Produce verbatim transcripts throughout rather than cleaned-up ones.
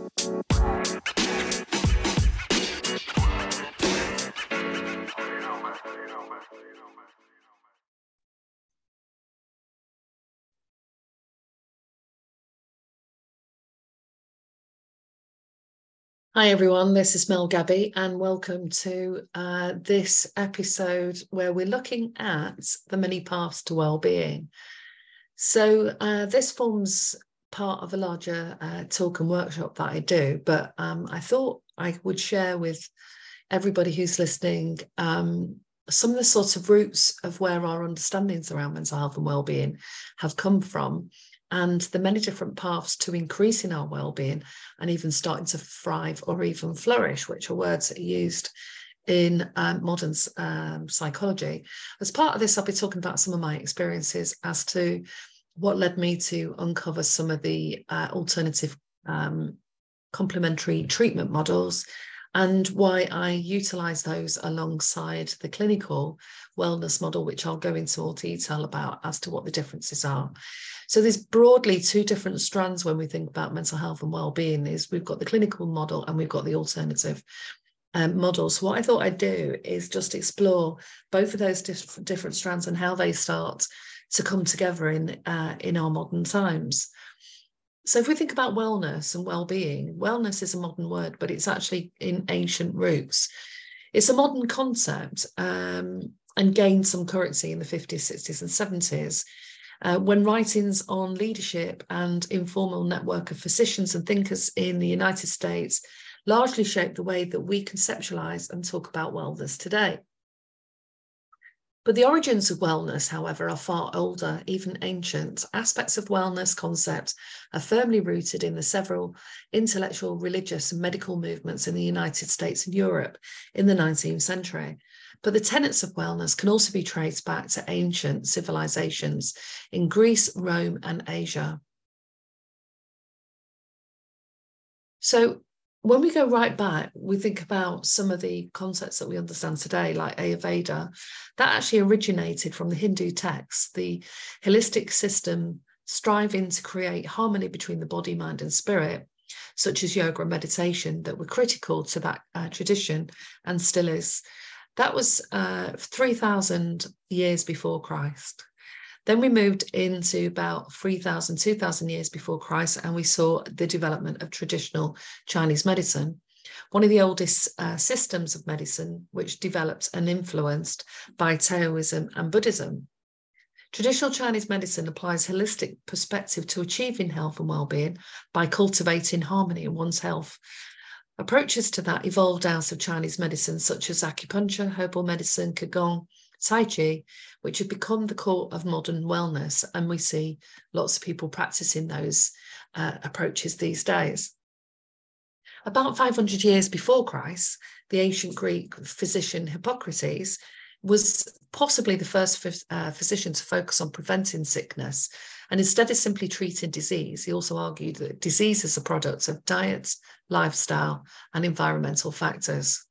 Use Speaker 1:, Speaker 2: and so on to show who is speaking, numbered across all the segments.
Speaker 1: Hi everyone, this is Mel Gabby and welcome to uh, this episode where we're looking at the many paths to well-being. So uh, this forms part of a larger uh, talk and workshop that I do, but um, I thought I would share with everybody who's listening um, some of the sorts of roots of where our understandings around mental health and well-being have come from, and the many different paths to increasing our well-being and even starting to thrive or even flourish, which are words that are used in um, modern um, psychology. As part of this, I'll be talking about some of my experiences as to what led me to uncover some of the uh, alternative um, complementary treatment models and why I utilise those alongside the clinical wellness model, which I'll go into more detail about as to what the differences are. So there's broadly two different strands when we think about mental health and well-being. Is we've got the clinical model and we've got the alternative um, models. So what I thought I'd do is just explore both of those diff different strands and how they start to come together in, uh, in our modern times. So if we think about wellness and well-being, wellness is a modern word, but it's actually in ancient roots. It's a modern concept um, and gained some currency in the fifties, sixties and seventies uh, when writings on leadership and informal network of physicians and thinkers in the United States largely shaped the way that we conceptualize and talk about wellness today. But the origins of wellness, however, are far older, even ancient. Aspects of wellness concepts are firmly rooted in the several intellectual, religious, and medical movements in the United States and Europe in the nineteenth century. But the tenets of wellness can also be traced back to ancient civilizations in Greece, Rome, and Asia. So when we go right back, we think about some of the concepts that we understand today, like Ayurveda, that actually originated from the Hindu texts, the holistic system striving to create harmony between the body, mind, and spirit, such as yoga and meditation, that were critical to that uh, tradition and still is. That was uh, three thousand years before Christ. Then we moved into about three thousand, two thousand years before Christ, and we saw the development of traditional Chinese medicine, one of the oldest uh, systems of medicine, which developed and influenced by Taoism and Buddhism. Traditional Chinese medicine applies holistic perspective to achieving health and well-being by cultivating harmony in one's health. Approaches to that evolved out of Chinese medicine, such as acupuncture, herbal medicine, Qigong, Tai Chi, which have become the core of modern wellness. And we see lots of people practicing those uh, approaches these days. About five hundred years before Christ, the ancient Greek physician Hippocrates was possibly the first uh, physician to focus on preventing sickness. And instead of simply treating disease, he also argued that disease is a product of diet, lifestyle, and environmental factors.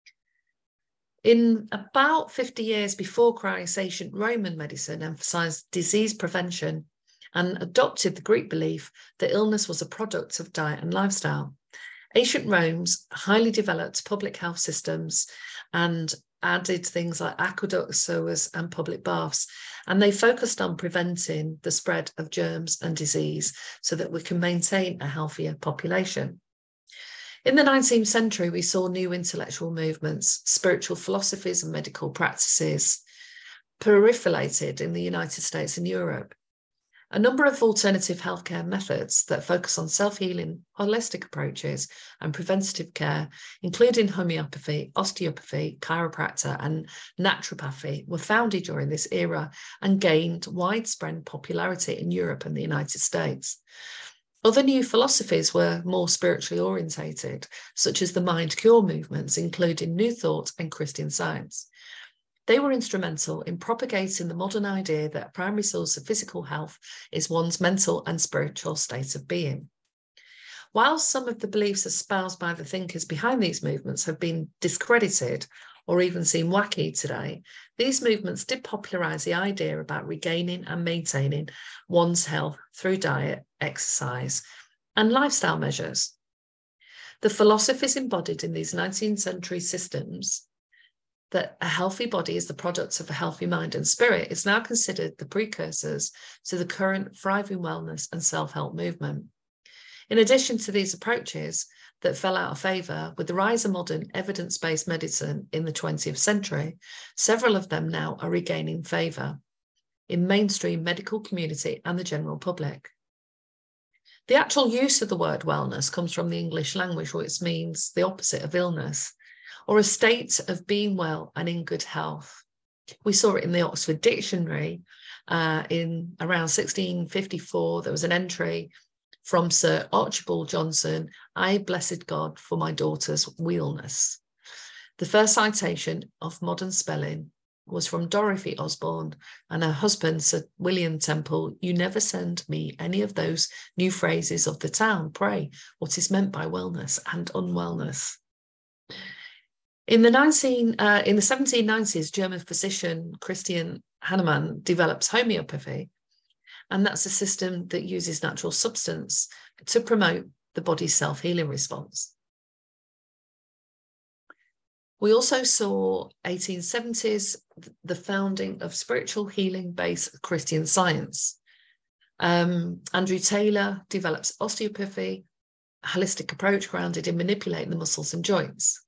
Speaker 1: In about fifty years before Christ, ancient Roman medicine emphasized disease prevention and adopted the Greek belief that illness was a product of diet and lifestyle. Ancient Rome's highly developed public health systems and added things like aqueducts, sewers, and public baths, and they focused on preventing the spread of germs and disease so that we can maintain a healthier population. In the nineteenth century, we saw new intellectual movements, spiritual philosophies and medical practices proliferated in the United States and Europe. A number of alternative healthcare methods that focus on self-healing, holistic approaches and preventative care, including homeopathy, osteopathy, chiropractor and naturopathy, were founded during this era and gained widespread popularity in Europe and the United States. Other new philosophies were more spiritually orientated, such as the mind cure movements, including New Thought and Christian Science. They were instrumental in propagating the modern idea that a primary source of physical health is one's mental and spiritual state of being. While some of the beliefs espoused by the thinkers behind these movements have been discredited or even seem wacky today, these movements did popularize the idea about regaining and maintaining one's health through diet, exercise, and lifestyle measures. The philosophies embodied in these nineteenth century systems, that a healthy body is the product of a healthy mind and spirit, is now considered the precursors to the current thriving wellness and self-help movement. In addition to these approaches that fell out of favour with the rise of modern evidence-based medicine in the twentieth century, several of them now are regaining favour in mainstream medical community and the general public. The actual use of the word wellness comes from the English language, which means the opposite of illness, or a state of being well and in good health. We saw it in the Oxford Dictionary uh, in around sixteen fifty-four. There was an entry from Sir Archibald Johnson, "I blessed God for my daughter's wellness." The first citation of modern spelling was from Dorothy Osborne and her husband, Sir William Temple. "You never send me any of those new phrases of the town. Pray, what is meant by wellness and unwellness?" In the, nineteen, uh, in the seventeen nineties, German physician Christian Hahnemann develops homeopathy, and that's a system that uses natural substance to promote the body's self-healing response. We also saw eighteen seventies, the founding of spiritual healing-based Christian Science. Um, Andrew Taylor develops osteopathy, a holistic approach grounded in manipulating the muscles and joints.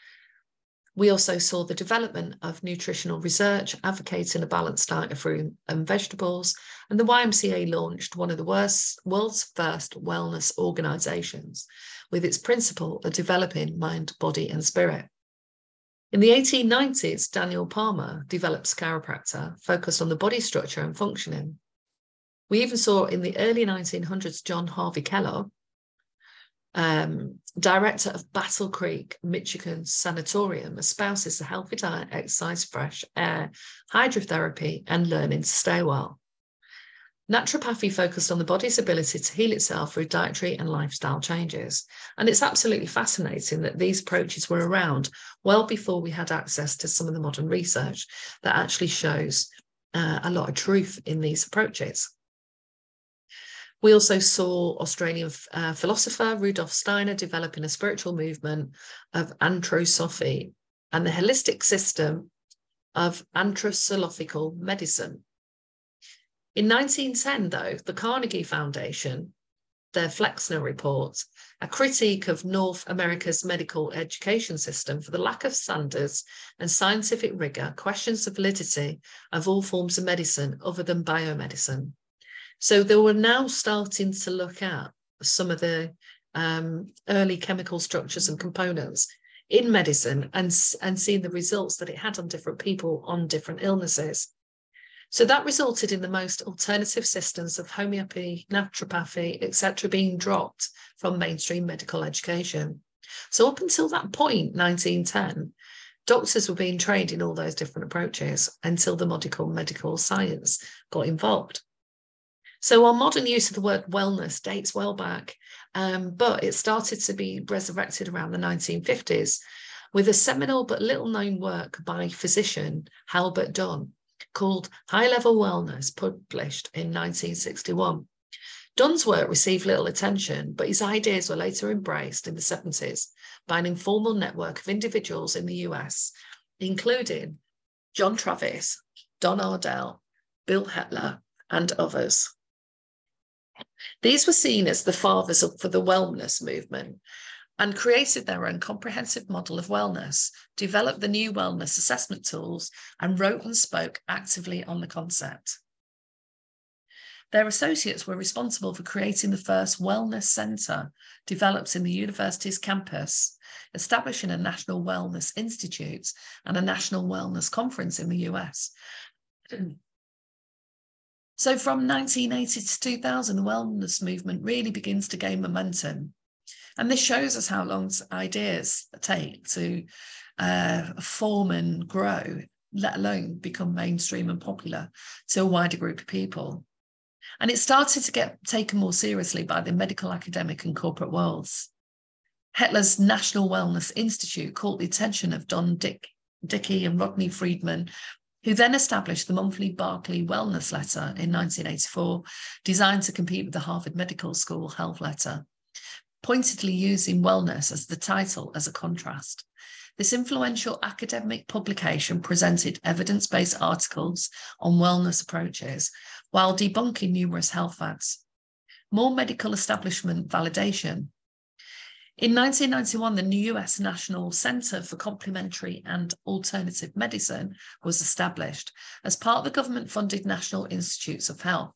Speaker 1: We also saw the development of nutritional research, advocating a balanced diet of fruit and vegetables, and the Y M C A launched one of the worst, world's first wellness organisations, with its principle of developing mind, body and spirit. In the eighteen nineties, Daniel Palmer develops chiropractor, focused on the body structure and functioning. We even saw in the early nineteen hundreds, John Harvey Kellogg, Um, director of Battle Creek, Michigan Sanatorium, espouses a healthy diet, exercise, fresh air, hydrotherapy, and learning to stay well. Naturopathy focused on the body's ability to heal itself through dietary and lifestyle changes. And it's absolutely fascinating that these approaches were around well before we had access to some of the modern research that actually shows uh, a lot of truth in these approaches. We also saw Australian uh, philosopher Rudolf Steiner developing a spiritual movement of anthroposophy and the holistic system of anthroposophical medicine. In nineteen ten, though, the Carnegie Foundation, their Flexner report, a critique of North America's medical education system for the lack of standards and scientific rigour, questions the validity of all forms of medicine other than biomedicine. So they were now starting to look at some of the um, early chemical structures and components in medicine and, and seeing the results that it had on different people on different illnesses. So that resulted in the most alternative systems of homeopathy, naturopathy, et cetera being dropped from mainstream medical education. So up until that point, nineteen ten, doctors were being trained in all those different approaches until the medical medical science got involved. So our modern use of the word wellness dates well back, um, but it started to be resurrected around the nineteen fifties with a seminal but little known work by physician Halbert Dunn called High Level Wellness, published in nineteen sixty-one. Dunn's work received little attention, but his ideas were later embraced in the seventies by an informal network of individuals in the U S, including John Travis, Don Ardell, Bill Hetler, and others. These were seen as the fathers of, for the wellness movement and created their own comprehensive model of wellness, developed the new wellness assessment tools, and wrote and spoke actively on the concept. Their associates were responsible for creating the first wellness centre developed in the university's campus, establishing a National Wellness Institute and a National Wellness Conference in the U S. So from nineteen eighty to two thousand, the wellness movement really begins to gain momentum. And this shows us how long ideas take to uh, form and grow, let alone become mainstream and popular to a wider group of people. And it started to get taken more seriously by the medical, academic and corporate worlds. Hetler's National Wellness Institute caught the attention of Don Dick, Dickey and Rodney Friedman, who then established the monthly Barclay Wellness Letter in nineteen eighty-four, designed to compete with the Harvard Medical School Health Letter. pointedly using wellness as the title as a contrast. This influential academic publication presented evidence-based articles on wellness approaches while debunking numerous health fads. More medical establishment validation. In nineteen ninety-one, the new U S National Center for Complementary and Alternative Medicine was established as part of the government-funded National Institutes of Health.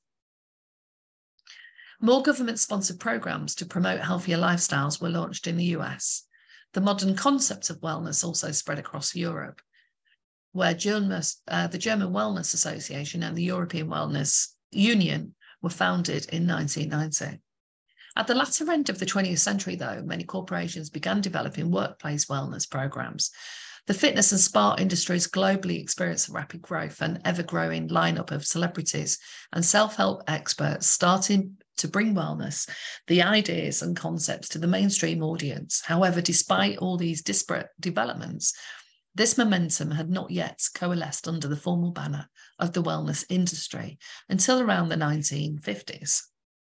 Speaker 1: More government-sponsored programs to promote healthier lifestyles were launched in the U S. The modern concept of wellness also spread across Europe, where German, uh, the German Wellness Association and the European Wellness Union were founded in nineteen ninety. At the latter end of the twentieth century, though, many corporations began developing workplace wellness programs. The fitness and spa industries globally experienced a rapid growth and ever-growing lineup of celebrities and self-help experts starting to bring wellness, the ideas and concepts to the mainstream audience. However, despite all these disparate developments, this momentum had not yet coalesced under the formal banner of the wellness industry until around the nineteen fifties.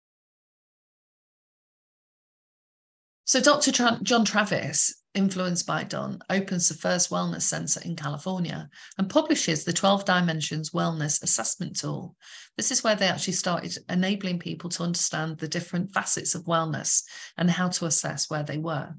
Speaker 1: So Doctor John Travis, influenced by Don, opens the first wellness center in California and publishes the twelve Dimensions Wellness Assessment Tool. This is where they actually started enabling people to understand the different facets of wellness and how to assess where they were.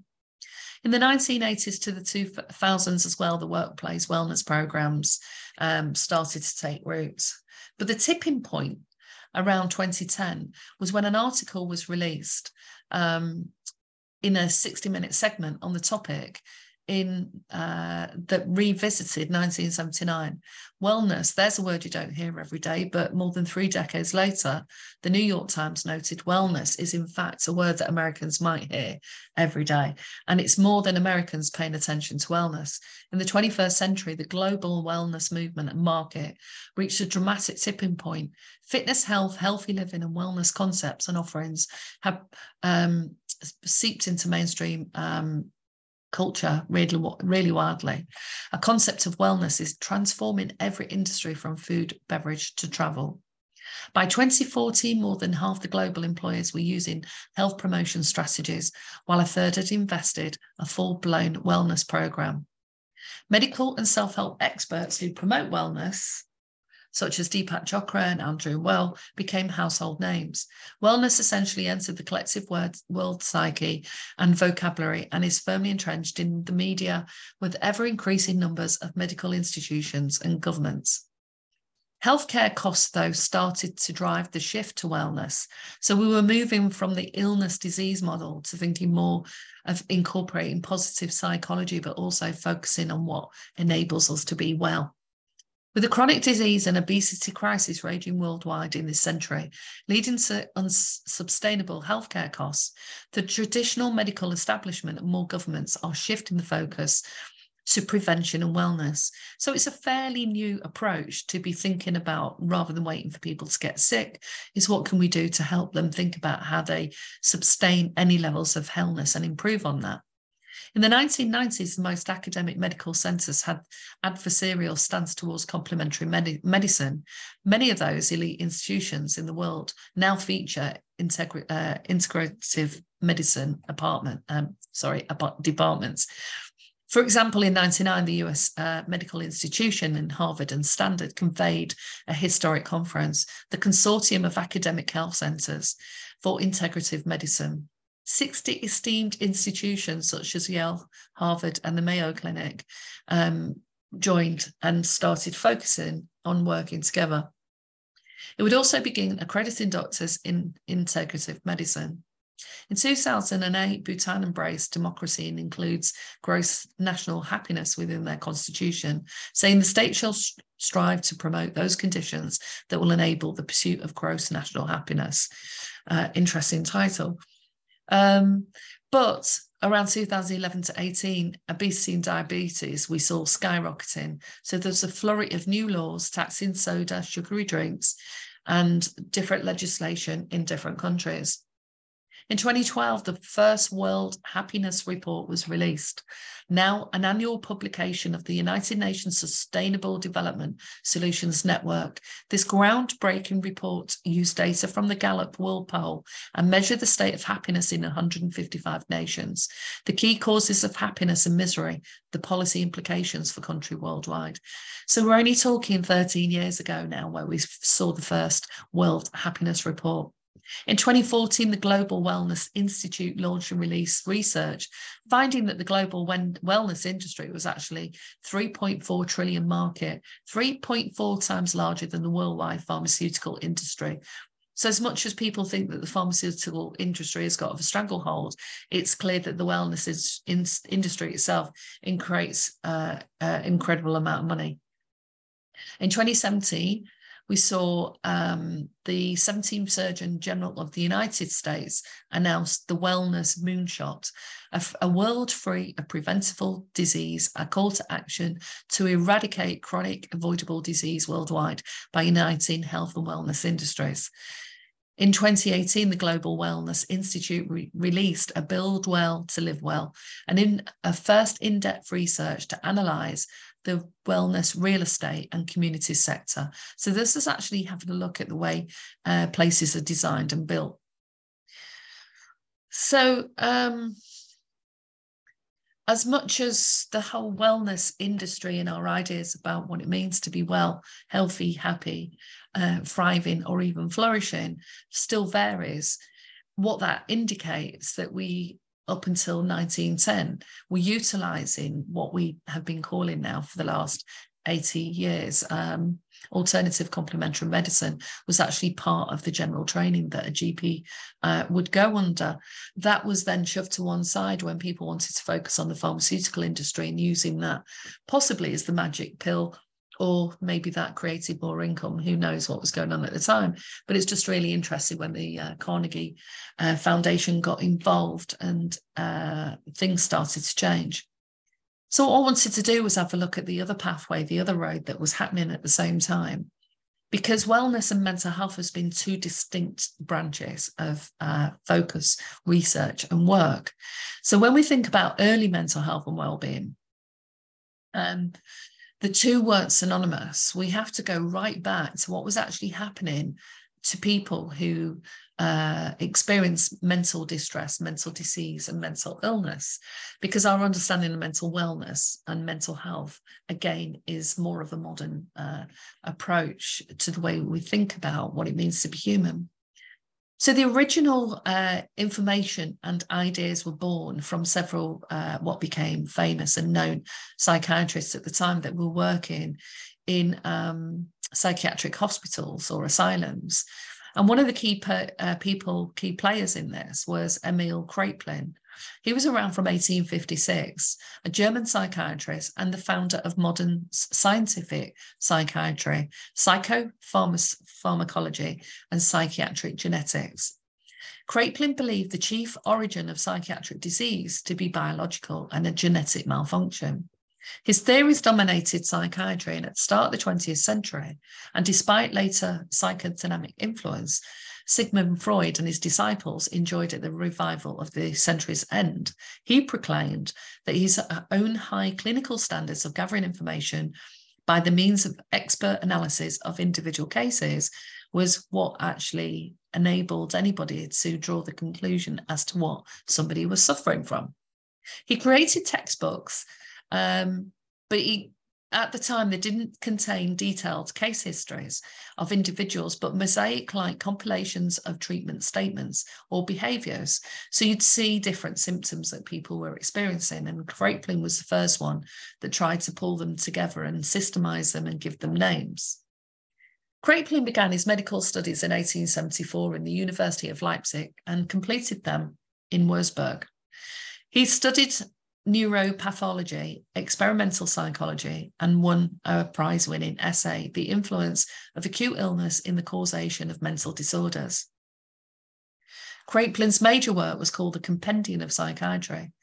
Speaker 1: In the nineteen eighties to the two thousands as well, the workplace wellness programs um, started to take root. But the tipping point around twenty ten was when an article was released um, in a sixty minute segment on the topic in uh, that revisited nineteen seventy-nine. Wellness, there's a word you don't hear every day, but more than three decades later, the New York Times noted wellness is in fact a word that Americans might hear every day. And it's more than Americans paying attention to wellness. In the twenty-first century, the global wellness movement and market reached a dramatic tipping point. Fitness, health, healthy living, and wellness concepts and offerings have um, seeped into mainstream um, culture really, really wildly. A concept of wellness is transforming every industry from food, beverage to travel. By twenty fourteen, more than half the global employers were using health promotion strategies, while a third had invested a full-blown wellness program. Medical and self-help experts who promote wellness, such as Deepak Chopra and Andrew Weil, became household names. Wellness essentially entered the collective word, world psyche and vocabulary and is firmly entrenched in the media with ever-increasing numbers of medical institutions and governments. Healthcare costs, though, started to drive the shift to wellness. So we were moving from the illness-disease model to thinking more of incorporating positive psychology, but also focusing on what enables us to be well. With the chronic disease and obesity crisis raging worldwide in this century, leading to unsustainable healthcare costs, the traditional medical establishment and more governments are shifting the focus to prevention and wellness. So it's a fairly new approach to be thinking about, rather than waiting for people to get sick, is what can we do to help them think about how they sustain any levels of wellness and improve on that. In the nineteen nineties, the most academic medical centres had adversarial stance towards complementary med medicine. Many of those elite institutions in the world now feature integri uh, integrative medicine apartment, um, sorry, departments. For example, in ninety-nine, the U S uh, medical institution in Harvard and Stanford conveyed a historic conference, the Consortium of Academic Health Centres for Integrative Medicine. sixty esteemed institutions such as Yale, Harvard, and the Mayo Clinic um, joined and started focusing on working together. It would also begin accrediting doctors in integrative medicine. In two thousand eight, Bhutan embraced democracy and includes gross national happiness within their constitution, saying the state shall strive to promote those conditions that will enable the pursuit of gross national happiness. Uh, interesting title. Um, but around two thousand eleven to eighteen, obesity and diabetes, we saw skyrocketing. So there's a flurry of new laws taxing soda, sugary drinks, and different legislation in different countries. In twenty twelve, the first World Happiness Report was released, now an annual publication of the United Nations Sustainable Development Solutions Network. This groundbreaking report used data from the Gallup World Poll and measured the state of happiness in one hundred fifty-five nations, the key causes of happiness and misery, the policy implications for countries worldwide. So we're only talking thirteen years ago now where we saw the first World Happiness Report. In twenty fourteen, the Global Wellness Institute launched and released research, finding that the global wellness industry was actually three point four trillion market, three point four times larger than the worldwide pharmaceutical industry. So as much as people think that the pharmaceutical industry has got a stranglehold, it's clear that the wellness is in, industry itself creates an uh, incredible amount of money. In twenty seventeen, we saw um, the seventeenth Surgeon General of the United States announced the Wellness Moonshot, a, a world free of preventable disease, a call to action to eradicate chronic avoidable disease worldwide by uniting health and wellness industries. In twenty eighteen, the Global Wellness Institute re released a Build Well to Live Well, and in a first in-depth research to analyse the wellness, real estate and community sector. So this is actually having a look at the way uh, places are designed and built. So um, as much as the whole wellness industry and our ideas about what it means to be well, healthy, happy, uh, thriving or even flourishing still varies, what that indicates that we up until nineteen ten, we're utilising what we have been calling now for the last eighty years. Um, alternative complementary medicine was actually part of the general training that a G P uh, would go under. That was then shoved to one side when people wanted to focus on the pharmaceutical industry and using that possibly as the magic pill, or maybe that created more income. Who knows what was going on at the time? But it's just really interesting when the uh, Carnegie uh, Foundation got involved and uh, things started to change. So what I wanted to do was have a look at the other pathway, the other road that was happening at the same time, because wellness and mental health has been two distinct branches of uh, focus, research and work. So when we think about early mental health and well-being, um, the two weren't synonymous. We have to go right back to what was actually happening to people who uh, experience mental distress, mental disease, and mental illness, because our understanding of mental wellness and mental health, again, is more of a modern uh, approach to the way we think about what it means to be human. So the original uh, information and ideas were born from several uh, what became famous and known psychiatrists at the time that were working in um, psychiatric hospitals or asylums. And one of the key per, uh, people, key players in this was Emil Kraepelin. He was around from eighteen fifty-six, a German psychiatrist and the founder of modern scientific psychiatry, psychopharmacology, and psychiatric genetics. Kraepelin believed the chief origin of psychiatric disease to be biological and a genetic malfunction. His theories dominated psychiatry and at the start of the twentieth century, and despite later psychodynamic influence, Sigmund Freud and his disciples enjoyed at the revival of the century's end. He proclaimed that his own high clinical standards of gathering information by the means of expert analysis of individual cases was what actually enabled anybody to draw the conclusion as to what somebody was suffering from. He created textbooks, um, but he at the time, they didn't contain detailed case histories of individuals, but mosaic-like compilations of treatment statements or behaviours. So you'd see different symptoms that people were experiencing, and Kraepelin was the first one that tried to pull them together and systemise them and give them names. Kraepelin began his medical studies in eighteen seventy-four in the University of Leipzig and completed them in Würzburg. He studied neuropathology, experimental psychology, and won a prize-winning essay, The Influence of Acute Illness in the Causation of Mental Disorders. Kraepelin's major work was called The Compendium of Psychiatry,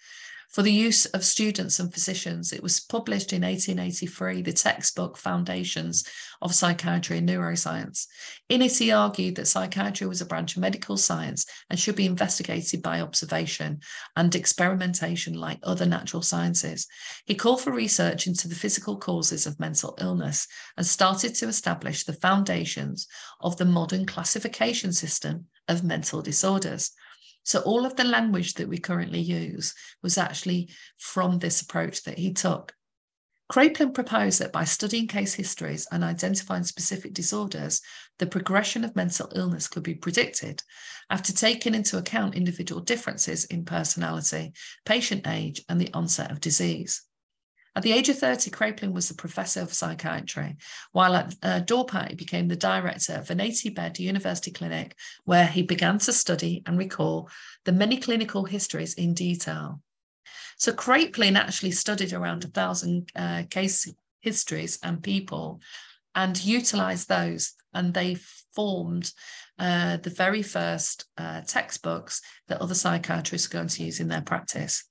Speaker 1: For the use of students and physicians, it was published in eighteen eighty-three, the textbook Foundations of Psychiatry and Neuroscience. In it, he argued that psychiatry was a branch of medical science and should be investigated by observation and experimentation like other natural sciences. He called for research into the physical causes of mental illness and started to establish the foundations of the modern classification system of mental disorders. So all of the language that we currently use was actually from this approach that he took. Kraepelin proposed that by studying case histories and identifying specific disorders, the progression of mental illness could be predicted after taking into account individual differences in personality, patient age, and the onset of disease. At the age of thirty, Kraepelin was the professor of psychiatry, while at uh, Dorpat he became the director of an eighty-bed university clinic where he began to study and recall the many clinical histories in detail. So Kraepelin actually studied around a thousand uh, case histories and people and utilised those, and they formed uh, the very first uh, textbooks that other psychiatrists are going to use in their practice.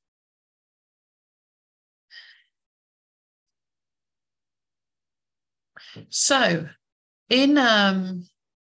Speaker 1: So in um,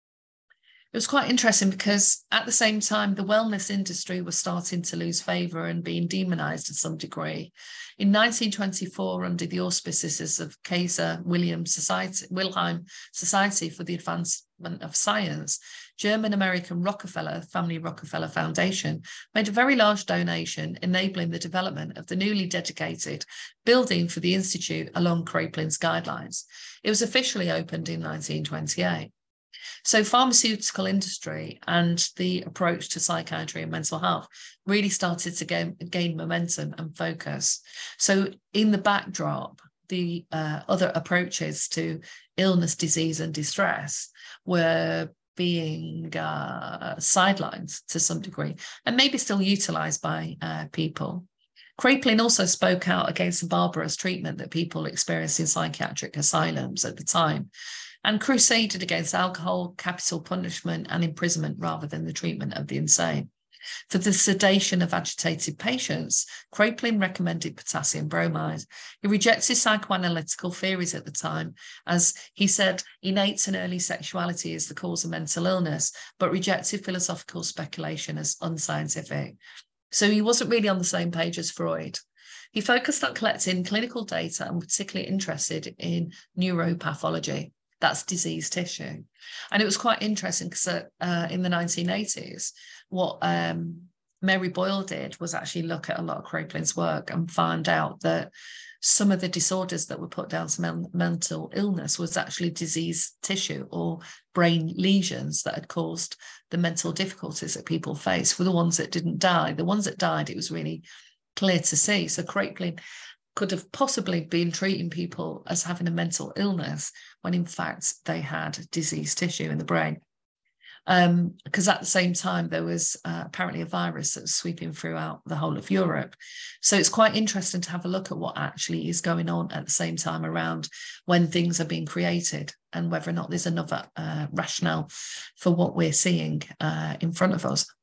Speaker 1: it was quite interesting because at the same time, the wellness industry was starting to lose favour and being demonised to some degree. In nineteen twenty-four, under the auspices of Kaiser Wilhelm Society, Wilhelm Society for the Advancement of Science, German-American Rockefeller, Family Rockefeller Foundation, made a very large donation, enabling the development of the newly dedicated building for the Institute along Kraepelin's guidelines. It was officially opened in nineteen twenty-eight. So pharmaceutical industry and the approach to psychiatry and mental health really started to gain, gain momentum and focus. So in the backdrop, the uh, other approaches to illness, disease, and distress were being uh, sidelined to some degree and maybe still utilised by uh, people. Kraepelin also spoke out against the barbarous treatment that people experienced in psychiatric asylums at the time, and crusaded against alcohol, capital punishment, and imprisonment rather than the treatment of the insane. For the sedation of agitated patients, Kraepelin recommended potassium bromide. He rejected psychoanalytical theories at the time, as he said innate and early sexuality is the cause of mental illness, but rejected philosophical speculation as unscientific. So he wasn't really on the same page as Freud. He focused on collecting clinical data and particularly interested in neuropathology. That's disease tissue. And it was quite interesting because uh, in the nineteen eighties, what um, Mary Boyle did was actually look at a lot of Kraepelin's work and find out that some of the disorders that were put down to men mental illness was actually disease tissue or brain lesions that had caused the mental difficulties that people face. For the ones that didn't die, the ones that died, it was really clear to see. So Kraepelin could have possibly been treating people as having a mental illness when in fact they had diseased tissue in the brain. Um, because at the same time, there was uh, apparently a virus that was sweeping throughout the whole of Europe. So it's quite interesting to have a look at what actually is going on at the same time around when things are being created and whether or not there's another uh, rationale for what we're seeing uh, in front of us.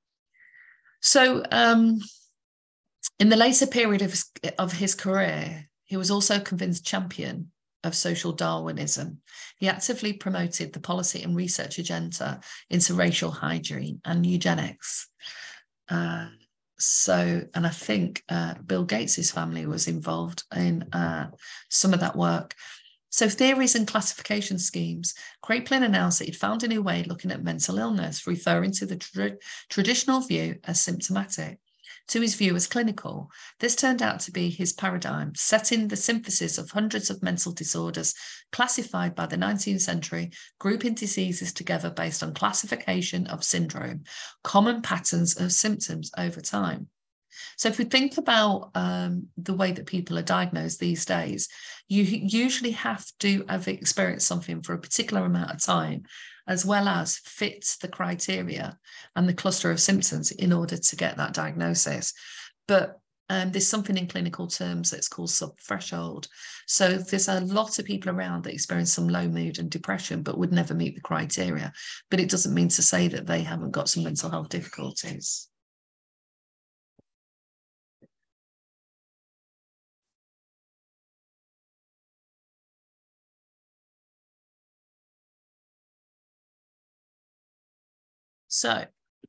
Speaker 1: So um, in the later period of his, of his career, he was also a convinced champion of social Darwinism. He actively promoted the policy and research agenda into racial hygiene and eugenics. Uh, so, and I think uh, Bill Gates's family was involved in uh, some of that work. So theories and classification schemes, Kraepelin announced that he'd found a new way of looking at mental illness, referring to the tra traditional view as symptomatic to his view as clinical. This turned out to be his paradigm, setting the synthesis of hundreds of mental disorders classified by the nineteenth century, grouping diseases together based on classification of syndrome, common patterns of symptoms over time. So if we think about um, the way that people are diagnosed these days, you usually have to have experienced something for a particular amount of time, as well as fit the criteria and the cluster of symptoms in order to get that diagnosis. But um, there's something in clinical terms that's called subthreshold. So there's a lot of people around that experience some low mood and depression, but would never meet the criteria. But it doesn't mean to say that they haven't got some mental health difficulties. So,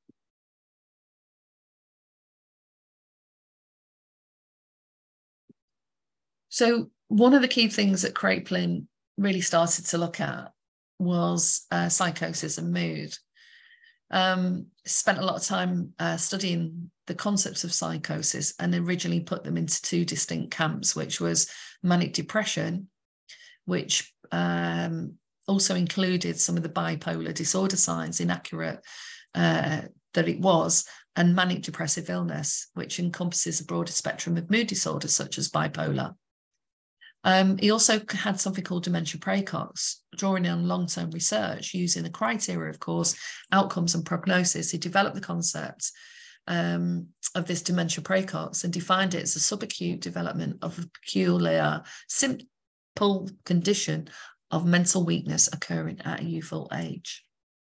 Speaker 1: so one of the key things that Kraepelin really started to look at was uh, psychosis and mood. Um, spent a lot of time uh, studying the concepts of psychosis and originally put them into two distinct camps, which was manic depression, which um, also included some of the bipolar disorder signs, inaccurate uh, that it was, and manic depressive illness, which encompasses a broader spectrum of mood disorders such as bipolar. Um, he also had something called dementia praecox, drawing on long-term research using the criteria, of course, outcomes and prognosis. He developed the concept um, of this dementia praecox and defined it as a subacute development of a peculiar, simple condition of mental weakness occurring at a youthful age.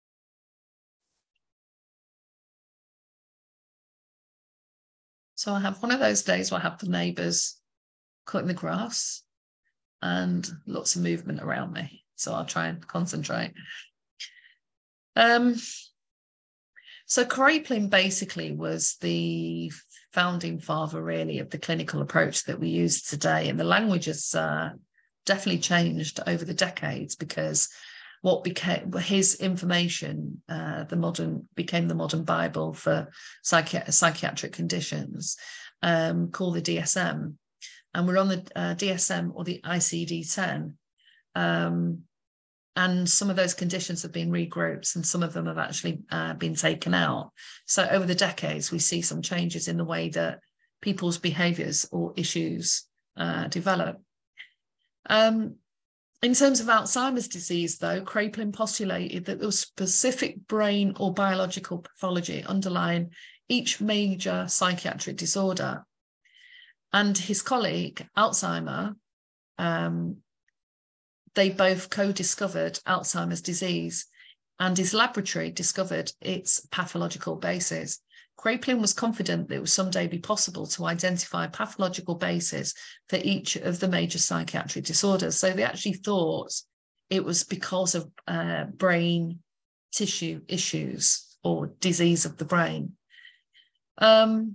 Speaker 1: So I have one of those days where I have the neighbours cutting the grass and lots of movement around me. So I'll try and concentrate. Um, so Kraepelin basically was the founding father, really, of the clinical approach that we use today. And the language has uh, definitely changed over the decades, because what became his information, uh, the modern became the modern Bible for psychi psychiatric conditions, um, called the D S M. And we're on the uh, D S M or the I C D ten. Um, and some of those conditions have been regrouped and some of them have actually uh, been taken out. So over the decades, we see some changes in the way that people's behaviours or issues uh, develop. Um, in terms of Alzheimer's disease, though, Kraepelin postulated that there was specific brain or biological pathology underlying each major psychiatric disorder. And his colleague, Alzheimer, um, they both co-discovered Alzheimer's disease, and his laboratory discovered its pathological basis. Kraepelin was confident that it would someday be possible to identify a pathological basis for each of the major psychiatric disorders. So they actually thought it was because of uh, brain tissue issues or disease of the brain. Um,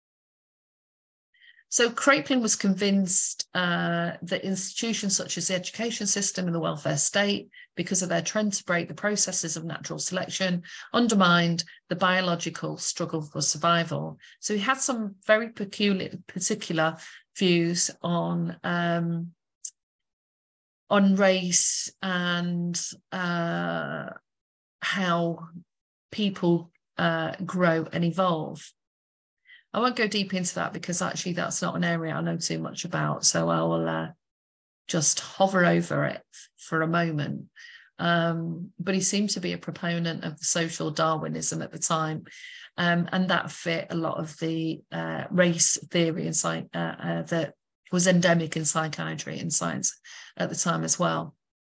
Speaker 1: So Kraepelin was convinced uh, that institutions such as the education system and the welfare state, because of their trend to break the processes of natural selection, undermined the biological struggle for survival. So he had some very peculiar, particular views on um, on race and uh, how people uh, grow and evolve. I won't go deep into that because actually that's not an area I know too much about. So I will uh, just hover over it for a moment. Um, but he seemed to be a proponent of the social Darwinism at the time. Um, and that fit a lot of the uh, race theory and psych uh, uh, that was endemic in psychiatry and science at the time as well.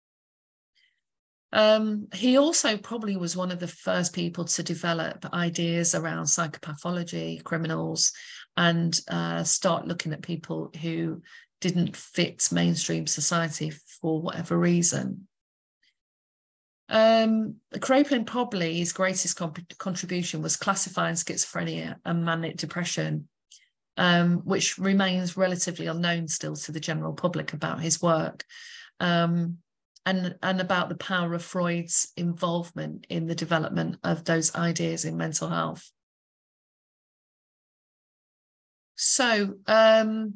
Speaker 1: Um, he also probably was one of the first people to develop ideas around psychopathology, criminals, and uh, start looking at people who didn't fit mainstream society for whatever reason. Um, Kraepelin, probably his greatest contribution was classifying schizophrenia and manic depression, um, which remains relatively unknown still to the general public about his work. Um, And, and about the power of Freud's involvement in the development of those ideas in mental health. So, um,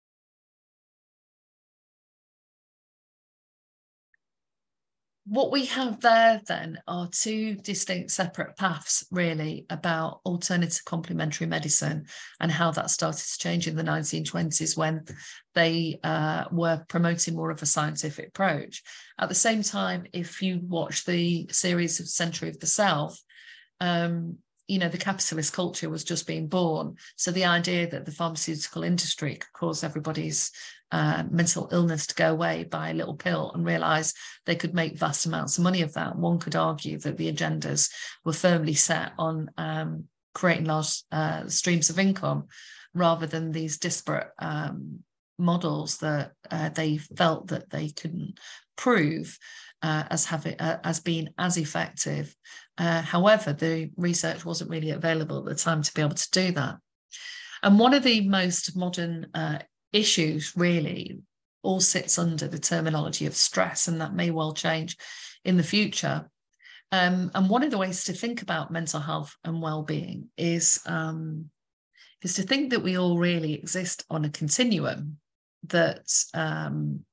Speaker 1: what we have there then are two distinct separate paths, really, about alternative complementary medicine and how that started to change in the nineteen twenties when they uh, were promoting more of a scientific approach. At the same time, if you watch the series of Century of the Self, um, you know, the capitalist culture was just being born. So the idea that the pharmaceutical industry could cause everybody's uh, mental illness to go away by a little pill and realise they could make vast amounts of money of that. One could argue that the agendas were firmly set on um, creating large uh, streams of income rather than these disparate um, models that uh, they felt that they couldn't prove uh, as having uh, as being as effective. Uh, however, the research wasn't really available at the time to be able to do that. And one of the most modern uh, issues really all sits under the terminology of stress, and that may well change in the future. Um, and one of the ways to think about mental health and well-being is um, is to think that we all really exist on a continuum, that um,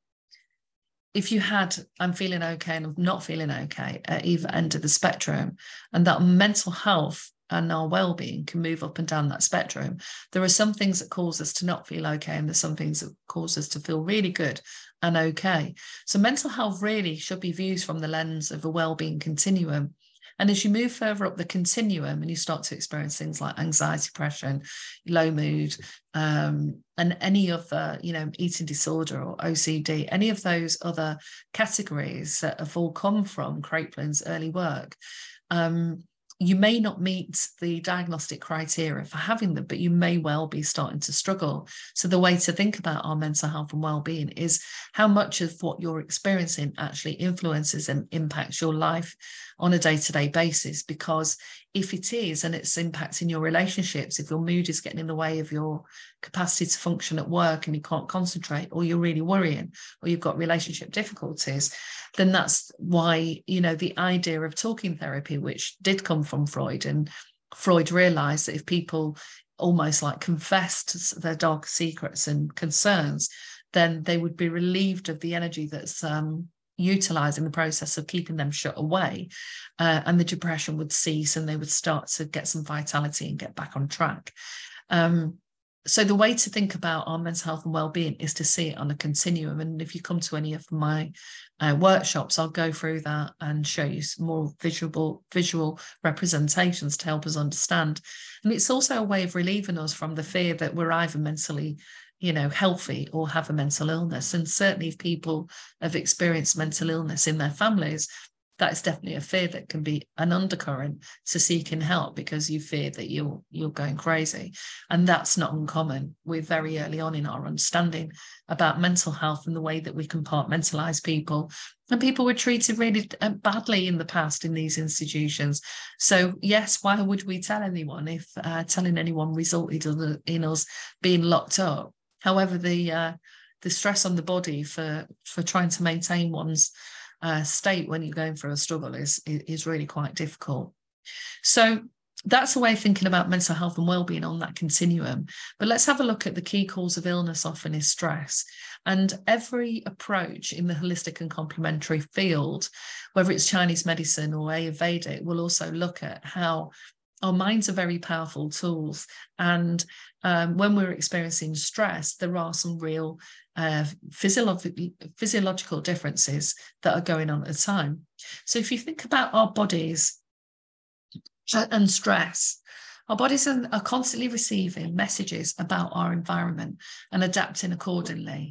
Speaker 1: if you had, I'm feeling okay and I'm not feeling okay at either end of the spectrum, and that mental health and our well-being can move up and down that spectrum. There are some things that cause us to not feel okay, and there's some things that cause us to feel really good and okay. So mental health really should be viewed from the lens of a well-being continuum. And as you move further up the continuum and you start to experience things like anxiety, depression, low mood, um, and any other, you know, eating disorder or O C D, any of those other categories that have all come from Kraepelin's early work, um, you may not meet the diagnostic criteria for having them, but you may well be starting to struggle. So the way to think about our mental health and well-being is how much of what you're experiencing actually influences and impacts your life on a day-to-day basis. Because if it is, and it's impacting your relationships, if your mood is getting in the way of your capacity to function at work and you can't concentrate, or you're really worrying, or you've got relationship difficulties, then that's why, you know, the idea of talking therapy, which did come from Freud, and Freud realized that if people almost like confessed their dark secrets and concerns, then they would be relieved of the energy that's um, utilized in the process of keeping them shut away, uh, and the depression would cease and they would start to get some vitality and get back on track. Um, so the way to think about our mental health and well-being is to see it on a continuum. And if you come to any of my uh, workshops, I'll go through that and show you some more visual visual representations to help us understand. And it's also a way of relieving us from the fear that we're either mentally, you know, healthy or have a mental illness. And certainly if people have experienced mental illness in their families, that is definitely a fear that can be an undercurrent to seeking help, because you fear that you're you're going crazy. And that's not uncommon. We're very early on in our understanding about mental health and the way that we compartmentalize people. And people were treated really badly in the past in these institutions. So yes, why would we tell anyone if uh, telling anyone resulted in us being locked up? However, the uh, the stress on the body for for trying to maintain one's uh, state when you're going through a struggle is is really quite difficult. So that's a way of thinking about mental health and well-being on that continuum. But let's have a look at the key cause of illness often is stress. And every approach in the holistic and complementary field, whether it's Chinese medicine or Ayurvedic, will also look at how our minds are very powerful tools. And um, when we're experiencing stress, there are some real uh, physiolo- physiological differences that are going on at the time. So if you think about our bodies and stress, our bodies are, are constantly receiving messages about our environment and adapting accordingly.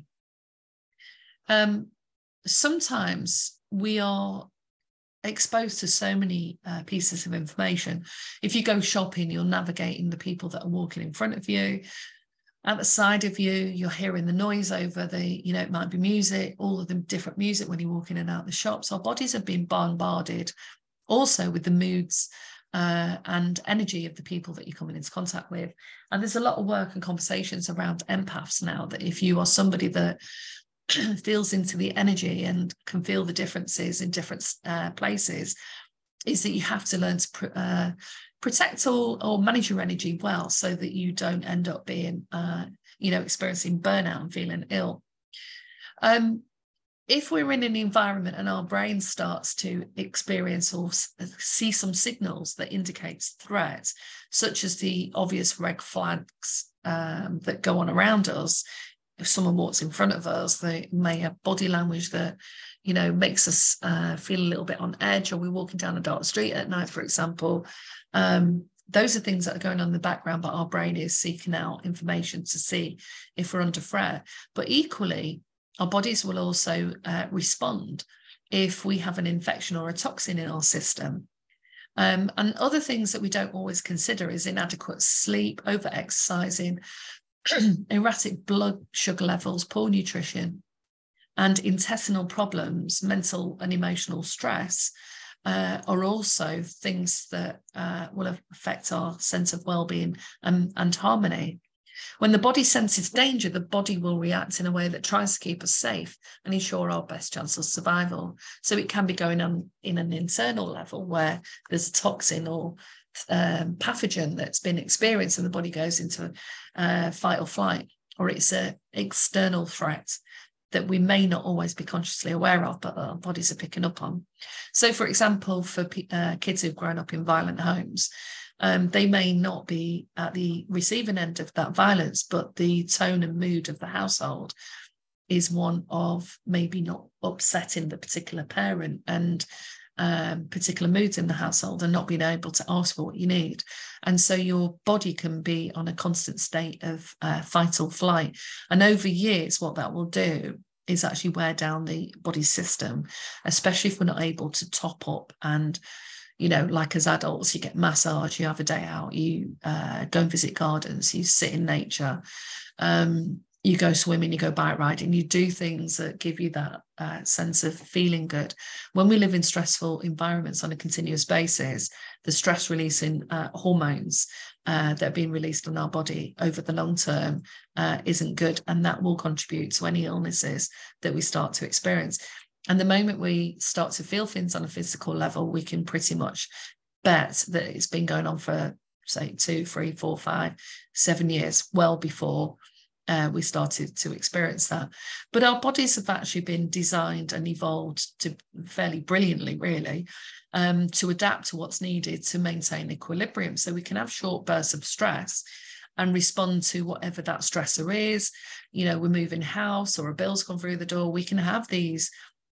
Speaker 1: Um, sometimes we are exposed to so many uh, pieces of information. If you go shopping, you're navigating the people that are walking in front of you, at the side of you, you're hearing the noise over the, you know, it might be music, all of the different music when you walk in and out the shops. Our bodies have been bombarded also with the moods uh, and energy of the people that you're coming into contact with. And there's a lot of work and conversations around empaths now, that if you are somebody that feels into the energy and can feel the differences in different uh, places, is that you have to learn to pr- uh, protect or, or manage your energy well, so that you don't end up being, uh, you know, experiencing burnout and feeling ill. Um, if we're in an environment and our brain starts to experience or see some signals that indicates threat, such as the obvious red flags um, that go on around us, if someone walks in front of us, they may have body language that, you know, makes us uh, feel a little bit on edge, or we're walking down a dark street at night, for example. Um, those are things that are going on in the background, but our brain is seeking out information to see if we're under threat. But equally, our bodies will also uh, respond if we have an infection or a toxin in our system. Um, and other things that we don't always consider is inadequate sleep, over-exercising, erratic blood sugar levels, poor nutrition, and intestinal problems, mental and emotional stress, uh, are also things that uh, will affect our sense of well-being and, and harmony. When the body senses danger, the body will react in a way that tries to keep us safe and ensure our best chance of survival. So it can be going on in an internal level where there's a toxin or um, pathogen that's been experienced and the body goes into uh, fight or flight, or it's an external threat that we may not always be consciously aware of, but our bodies are picking up on. So, for example, for uh, kids who've grown up in violent homes, um, they may not be at the receiving end of that violence, but the tone and mood of the household is one of maybe not upsetting the particular parent and um, particular moods in the household and not being able to ask for what you need. And so your body can be on a constant state of uh, fight or flight. And over years, what that will do is actually wear down the body system, especially if we're not able to top up. And, you know, like as adults, you get massage, you have a day out, you uh, go and visit gardens, you sit in nature, um, you go swimming, you go bike riding, you do things that give you that uh, sense of feeling good. When we live in stressful environments on a continuous basis, the stress releasing uh, hormones uh, that are being released on our body over the long term uh, isn't good. And that will contribute to any illnesses that we start to experience. And the moment we start to feel things on a physical level, we can pretty much bet that it's been going on for, say, two, three, four, five, seven years, well before Uh, we started to experience that. But our bodies have actually been designed and evolved to fairly brilliantly, really, um, to adapt to what's needed to maintain equilibrium. So we can have short bursts of stress and respond to whatever that stressor is. You know, we're moving house or a bill's gone through the door. We can have these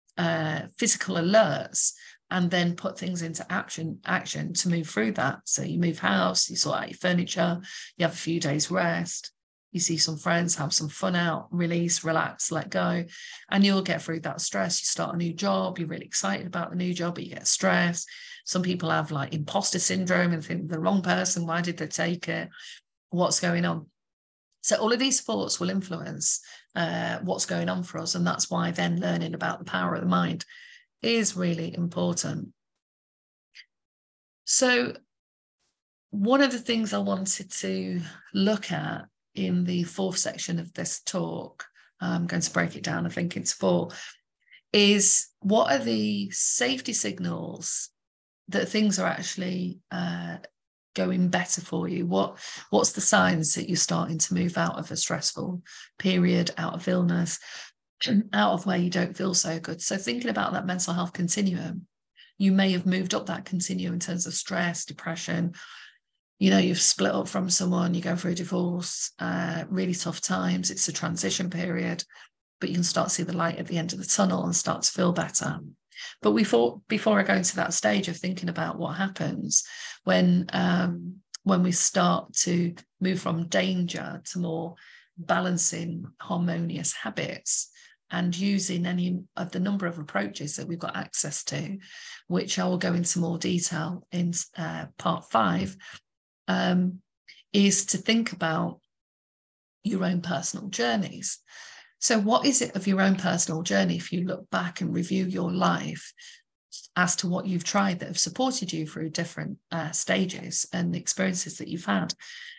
Speaker 1: uh, physical alerts and then put things into action, action to move through that. So you move house, you sort out your furniture, you have a few days rest, you see some friends, have some fun out, release, relax, let go, and you'll get through that stress. You start a new job, you're really excited about the new job, but you get stressed. Some people have like imposter syndrome and think the wrong person, why did they take it? What's going on? So all of these thoughts will influence uh, what's going on for us. And that's why then learning about the power of the mind is really important. So one of the things I wanted to look at in the fourth section of this talk, I'm going to break it down, I think it's four, is what are the safety signals that things are actually uh, going better for you? What What's the signs that you're starting to move out of a stressful period, out of illness, out of where you don't feel so good? So thinking about that mental health continuum, you may have moved up that continuum in terms of stress, depression. You know, you've split up from someone, you go through a divorce, uh, really tough times. It's a transition period, but you can start to see the light at the end of the tunnel and start to feel better. But we thought, before I go into that stage of thinking about what happens when, um, when we start to move from danger to more balancing, harmonious habits and using any of the number of approaches that we've got access to, which I will go into more detail in uh, part five, Um, is to think about your own personal journeys. So what is it of your own personal journey, if you look back and review your life, as to what you've tried that have supported you through different uh, stages and experiences that you've had?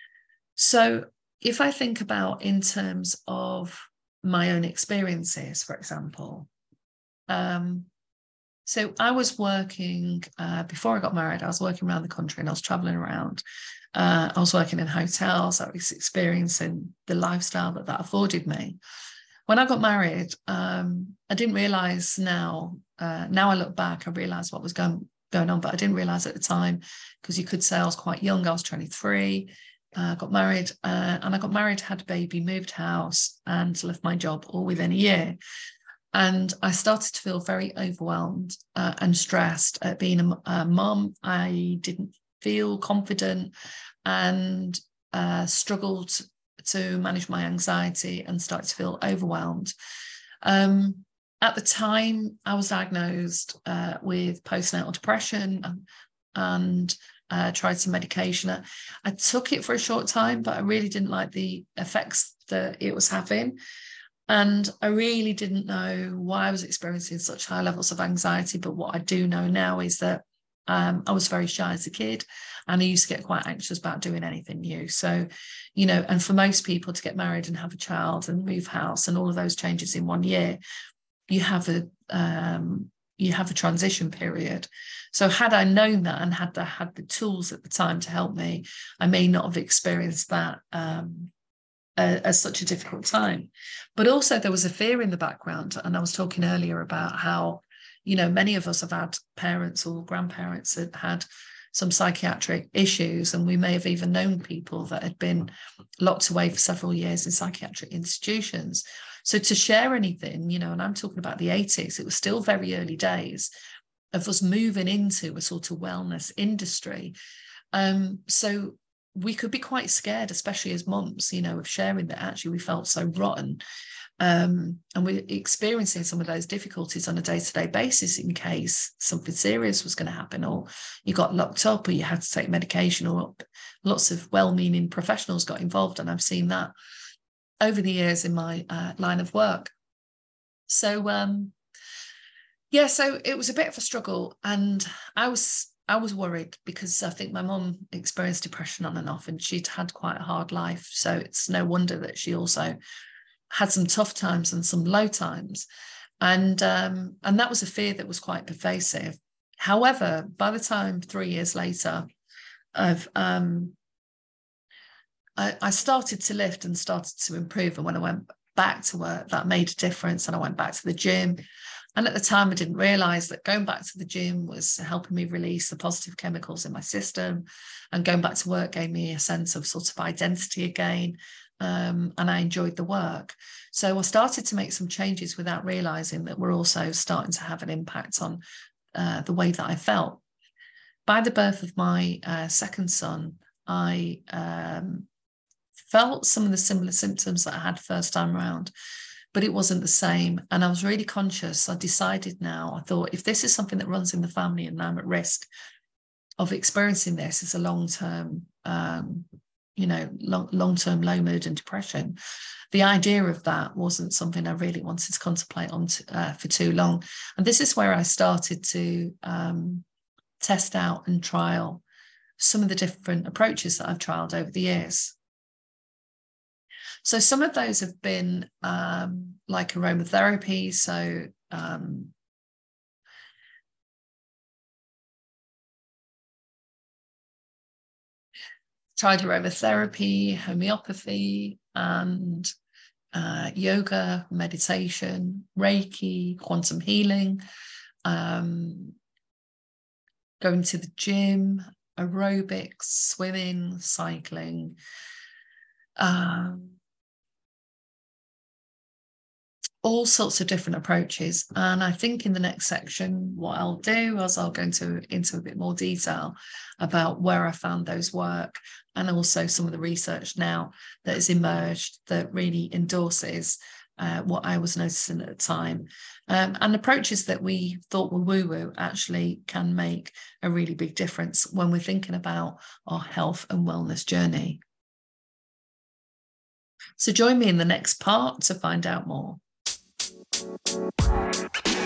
Speaker 1: So if I think about in terms of my own experiences, for example, um, so I was working, uh, before I got married, I was working around the country and I was traveling around. Uh, I was working in hotels. I was experiencing the lifestyle that that afforded me. When I got married, um, I didn't realize now, uh, now I look back, I realized what was going, going on, but I didn't realize at the time, because you could say I was quite young. I was twenty-three, I uh, got married uh, and I got married, had a baby, moved house and left my job all within a year. And I started to feel very overwhelmed uh, and stressed at being a, a mum. I didn't feel confident and uh, struggled to manage my anxiety and started to feel overwhelmed. Um, at the time, I was diagnosed uh, with postnatal depression and, and uh, tried some medication. I, I took it for a short time, but I really didn't like the effects that it was having. And I really didn't know why I was experiencing such high levels of anxiety. But what I do know now is that um, I was very shy as a kid, and I used to get quite anxious about doing anything new. So, you know, and for most people to get married and have a child and move house and all of those changes in one year, you have a um, you have a transition period. So had I known that and had the, had the tools at the time to help me, I may not have experienced that um, uh, as such a difficult time. But also there was a fear in the background. And I was talking earlier about how, you know, many of us have had parents or grandparents that had some psychiatric issues, and we may have even known people that had been locked away for several years in psychiatric institutions. So to share anything, you know, and I'm talking about the eighties, it was still very early days of us moving into a sort of wellness industry. Um, so we could be quite scared, especially as mums, you know, of sharing that actually we felt so rotten. Um, and we're experiencing some of those difficulties on a day-to-day basis in case something serious was going to happen, or you got locked up, or you had to take medication, or lots of well-meaning professionals got involved. And I've seen that over the years in my uh, line of work. So, um, yeah, so it was a bit of a struggle, and I was I was worried because I think my mum experienced depression on and off, and she'd had quite a hard life. So it's no wonder that she also had some tough times and some low times. And, um, and that was a fear that was quite pervasive. However, by the time three years later, I've, um, I, I started to lift and started to improve. And when I went back to work, that made a difference. And I went back to the gym. And at the time, I didn't realize that going back to the gym was helping me release the positive chemicals in my system. And going back to work gave me a sense of sort of identity again. Um, and I enjoyed the work. So I started to make some changes without realizing that we're also starting to have an impact on uh, the way that I felt. By the birth of my uh, second son, I um, felt some of the similar symptoms that I had first time around, but it wasn't the same. And I was really conscious. I decided now, I thought, if this is something that runs in the family and I'm at risk of experiencing this as a long-term um, you know, long, long-term low mood and depression, the idea of that wasn't something I really wanted to contemplate on to, uh, for too long. And this is where I started to um, test out and trial some of the different approaches that I've trialed over the years. So some of those have been um, like aromatherapy. So um, tried aromatherapy, homeopathy, and uh, yoga, meditation, Reiki, quantum healing, um, going to the gym, aerobics, swimming, cycling, um, all sorts of different approaches. And I think in the next section, what I'll do is I'll go into, into a bit more detail about where I found those work, and also some of the research now that has emerged that really endorses uh, what I was noticing at the time. Um, and approaches that we thought were woo-woo actually can make a really big difference when we're thinking about our health and wellness journey. So join me in the next part to find out more.